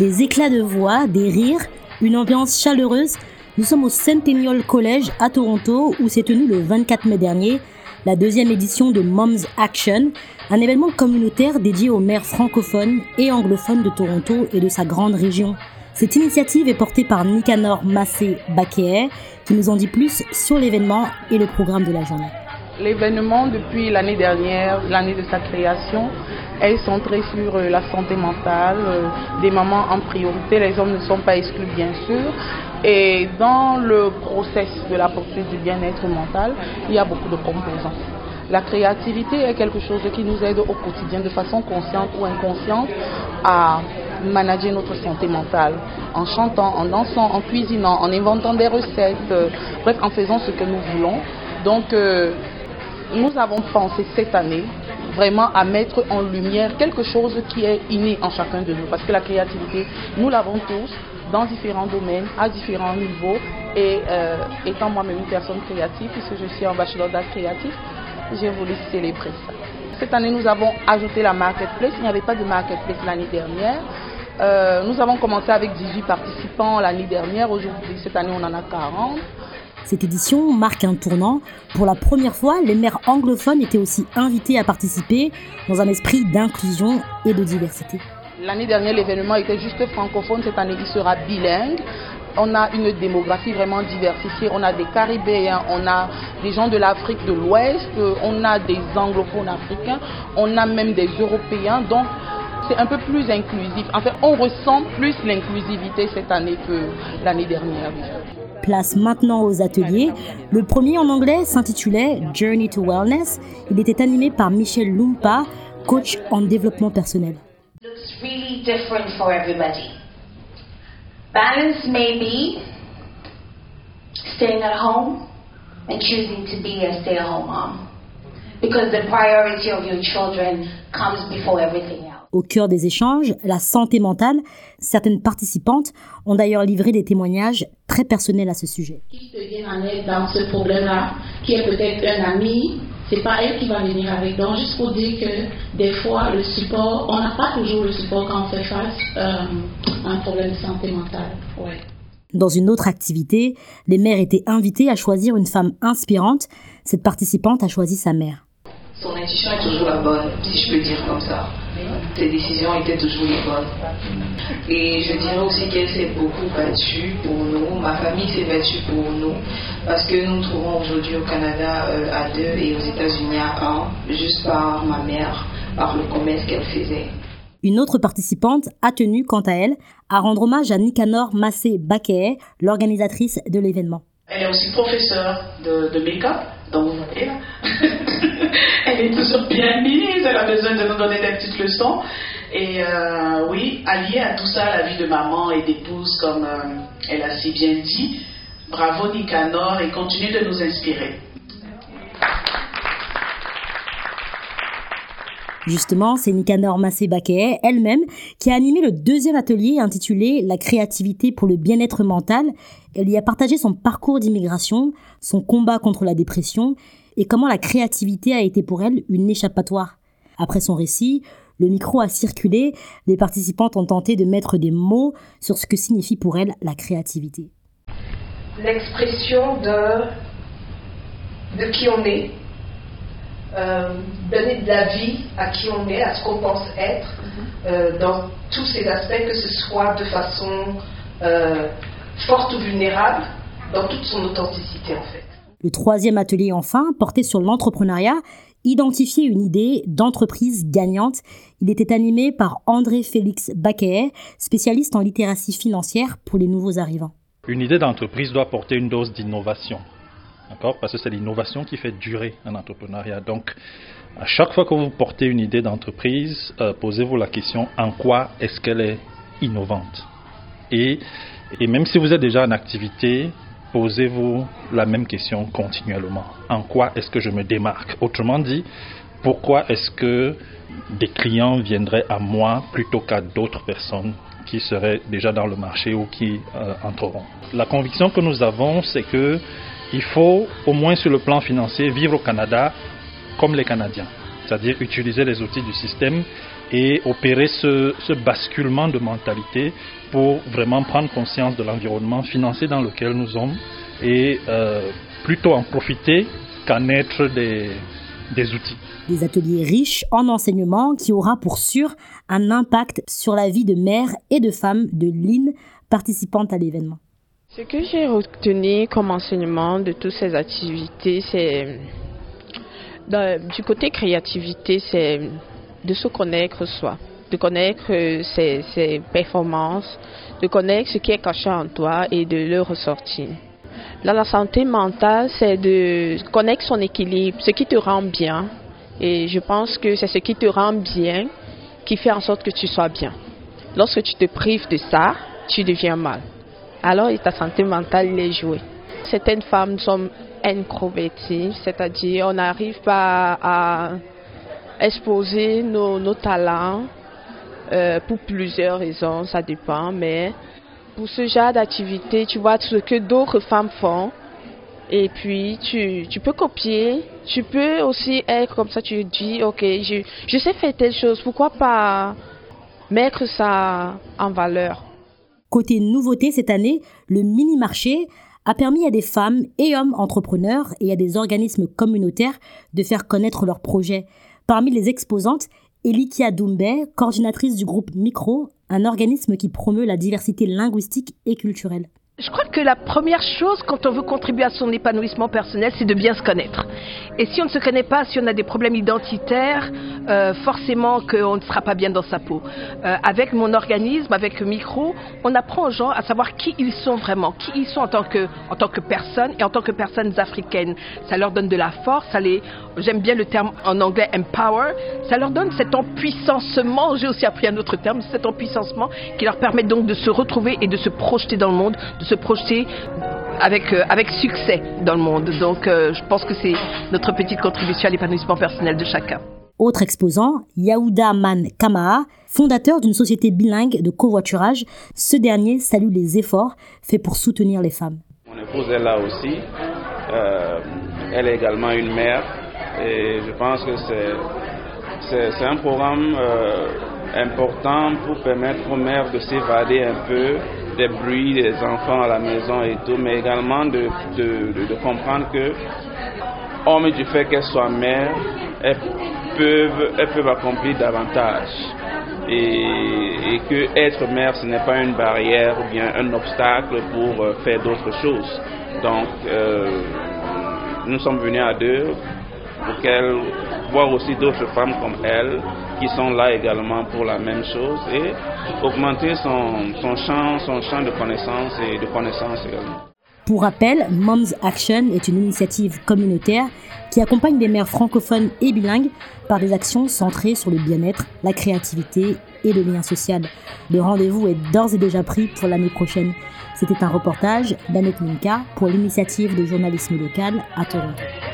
Des éclats de voix, des rires, une ambiance chaleureuse. Nous sommes au Centennial College à Toronto où s'est tenue le 24 mai dernier la deuxième édition de Moms Action, un événement communautaire dédié aux mères francophones et anglophones de Toronto et de sa grande région. Cette initiative est portée par Nicanor Massé-Bakeye qui nous en dit plus sur l'événement et le programme de la journée. L'événement, depuis l'année dernière, l'année de sa création, est centré sur la santé mentale des mamans en priorité. Les hommes ne sont pas exclus, bien sûr. Et dans le process de la poursuite du bien-être mental, il y a beaucoup de composants. La créativité est quelque chose qui nous aide au quotidien de façon consciente ou inconsciente à manager notre santé mentale. En chantant, en dansant, en cuisinant, en inventant des recettes, bref, en faisant ce que nous voulons. Donc, nous avons pensé cette année vraiment à mettre en lumière quelque chose qui est inné en chacun de nous. Parce que la créativité, nous l'avons tous dans différents domaines, à différents niveaux. Et étant moi-même une personne créative, puisque je suis en bachelor d'art créatif, j'ai voulu célébrer ça. Cette année, nous avons ajouté la marketplace. Il n'y avait pas de marketplace l'année dernière. Nous avons commencé avec 18 participants l'année dernière. Aujourd'hui, cette année, on en a 40. Cette édition marque un tournant. Pour la première fois, les mères anglophones étaient aussi invitées à participer dans un esprit d'inclusion et de diversité. L'année dernière, l'événement était juste francophone. Cette année, il sera bilingue. On a une démographie vraiment diversifiée. On a des Caribéens, on a des gens de l'Afrique de l'Ouest, on a des anglophones africains, on a même des Européens. Donc, c'est un peu plus inclusif. En fait, on ressent plus l'inclusivité cette année que l'année dernière. Place maintenant aux ateliers. Le premier en anglais s'intitulait Journey to Wellness. Il était animé par Michel Lumpa, coach en développement personnel. Looks really different for everybody. Balance may be staying at home and choosing to be a stay-at-home mom because the priority of your children comes before everything else. Au cœur des échanges, la santé mentale. Certaines participantes ont d'ailleurs livré des témoignages très personnels à ce sujet. Qui te vient en aide dans ce problème-là, qui est peut-être un ami, c'est pas elle qui va venir avec. Donc juste pour dire que des fois le support, on n'a pas toujours le support quand on fait face à un problème de santé mentale. Ouais. Dans une autre activité, les mères étaient invitées à choisir une femme inspirante. Cette participante a choisi sa mère. Son intuition est toujours la bonne, si je peux dire comme ça. Ses décisions étaient toujours les bonnes. Et je dirais aussi qu'elle s'est beaucoup battue pour nous. Ma famille s'est battue pour nous. Parce que nous nous trouvons aujourd'hui au Canada à 2 et aux États-Unis à 1, juste par ma mère, par le commerce qu'elle faisait. Une autre participante a tenu, quant à elle, à rendre hommage à Nicanor Massé-Bakeye, l'organisatrice de l'événement. Elle est aussi professeure de make-up, donc vous voyez là. Elle est toujours bien mise, elle a besoin de nous donner des petites leçons. Et oui, alliée à tout ça, la vie de maman et d'épouse, comme elle a si bien dit. Bravo Nicanor et continue de nous inspirer. Justement, c'est Nicanor Massé-Bakeye elle-même qui a animé le deuxième atelier intitulé « La créativité pour le bien-être mental ». Elle y a partagé son parcours d'immigration, son combat contre la dépression et comment la créativité a été pour elle une échappatoire. Après son récit, le micro a circulé, les participantes ont tenté de mettre des mots sur ce que signifie pour elle la créativité. L'expression de qui on est. Donner de la vie à qui on est, à ce qu'on pense être, dans tous ces aspects, que ce soit de façon forte ou vulnérable, dans toute son authenticité en fait. Le troisième atelier enfin portait sur l'entrepreneuriat, identifier une idée d'entreprise gagnante. Il était animé par André Félix Bakeye, spécialiste en littératie financière pour les nouveaux arrivants. Une idée d'entreprise doit porter une dose d'innovation. D'accord ? Parce que c'est l'innovation qui fait durer un entrepreneuriat. Donc, à chaque fois que vous portez une idée d'entreprise, posez-vous la question en quoi est-ce qu'elle est innovante ? Et même si vous êtes déjà en activité, posez-vous la même question continuellement. En quoi est-ce que je me démarque ? Autrement dit, pourquoi est-ce que des clients viendraient à moi plutôt qu'à d'autres personnes qui seraient déjà dans le marché ou qui entreront ? La conviction que nous avons, c'est que il faut, au moins sur le plan financier, vivre au Canada comme les Canadiens, c'est-à-dire utiliser les outils du système et opérer ce basculement de mentalité pour vraiment prendre conscience de l'environnement financier dans lequel nous sommes et plutôt en profiter qu'en être des outils. Des ateliers riches en enseignement qui aura pour sûr un impact sur la vie de mères et de femmes de Lynn, participantes à l'événement. Ce que j'ai retenu comme enseignement de toutes ces activités, c'est du côté créativité, c'est de se connaître soi, de connaître ses performances, de connaître ce qui est caché en toi et de le ressortir. Dans la santé mentale, c'est de connaître son équilibre, ce qui te rend bien. Et je pense que c'est ce qui te rend bien qui fait en sorte que tu sois bien. Lorsque tu te prives de ça, tu deviens mal. Alors ta santé mentale est jouée. Certaines femmes sont introverties, c'est-à-dire on n'arrive pas à exposer nos talents pour plusieurs raisons, ça dépend, mais pour ce genre d'activité, tu vois ce que d'autres femmes font et puis tu peux copier, tu peux aussi être comme ça, tu dis ok, je sais faire telle chose, pourquoi pas mettre ça en valeur. Côté nouveauté cette année, le mini-marché a permis à des femmes et hommes entrepreneurs et à des organismes communautaires de faire connaître leurs projets. Parmi les exposantes, Elikia Doumbé, coordinatrice du groupe Micro, un organisme qui promeut la diversité linguistique et culturelle. Je crois que la première chose quand on veut contribuer à son épanouissement personnel, c'est de bien se connaître. Et si on ne se connaît pas, si on a des problèmes identitaires, forcément qu'on ne sera pas bien dans sa peau. Avec mon organisme, avec Micro, on apprend aux gens à savoir qui ils sont vraiment, qui ils sont en tant que personnes et en tant que personnes africaines. Ça leur donne de la force, j'aime bien le terme en anglais empower, ça leur donne cet empuissancement, j'ai aussi appris un autre terme, cet empuissancement qui leur permet donc de se retrouver et de se projeter dans le monde, de se projeter avec succès dans le monde. Donc je pense que c'est notre petite contribution à l'épanouissement personnel de chacun. Autre exposant, Yaouda Man Kamaa, fondateur d'une société bilingue de covoiturage. Ce dernier salue les efforts faits pour soutenir les femmes. Mon épouse est là aussi. Elle est également une mère. Et je pense que c'est un programme important pour permettre aux mères de s'évader un peu des bruits des enfants à la maison et tout, mais également de comprendre que, hormis du fait qu'elles soient mères, elles peuvent accomplir davantage. Et que être mère, ce n'est pas une barrière ou bien un obstacle pour faire d'autres choses. Donc, nous sommes venus à deux pour qu'elles voient aussi d'autres femmes comme elles qui sont là également pour la même chose et augmenter son champ de connaissances et de connaissances également. Pour rappel, Moms Action est une initiative communautaire qui accompagne des mères francophones et bilingues par des actions centrées sur le bien-être, la créativité et le lien social. Le rendez-vous est d'ores et déjà pris pour l'année prochaine. C'était un reportage d'Annette Minka pour l'initiative de journalisme local à Toronto.